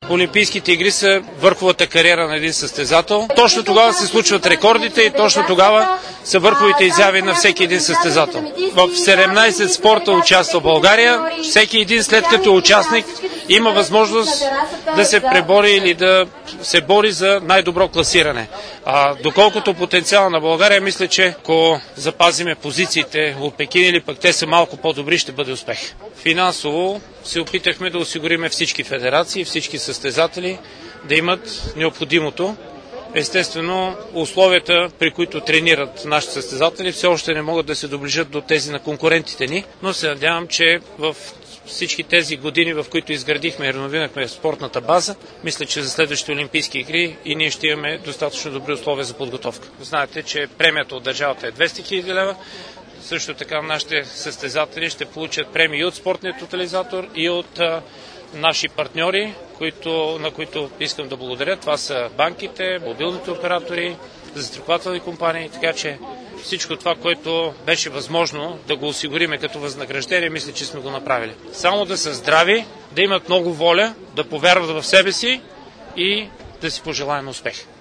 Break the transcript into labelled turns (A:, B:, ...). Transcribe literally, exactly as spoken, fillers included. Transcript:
A: Олимпийските игри са върховата кариера на един състезател. Точно тогава се случват рекордите и точно тогава са върховите изяви на всеки един състезател. В седемнайсет спорта участва България. Всеки един, след като е участник, има възможност да се пребори или да се бори за най-добро класиране. А доколкото потенциала на България, мисля, че ако запазиме позициите от Пекин или пък те са малко по-добри, ще бъде успех. Финансово се опитахме да осигуриме всички федерации, всички състезатели да имат необходимото. Естествено, условията, при които тренират нашите състезатели, все още не могат да се доближат до тези на конкурентите ни, но се надявам, че в всички тези години, в които изградихме и реновирахме спортната база, мисля, че за следващите Олимпийски игри и ние ще имаме достатъчно добри условия за подготовка. Знаете, че премията от държавата е двеста хиляди лева. Също така нашите състезатели ще получат премии и от спортния тотализатор, и от а, наши партньори, които, на които искам да благодаря. Това са банките, мобилните оператори, застрахователни компании, така че всичко това, което беше възможно да го осигуриме като възнаграждение, мисля, че сме го направили. Само да са здрави, да имат много воля, да повярват в себе си и да си пожелаем успех.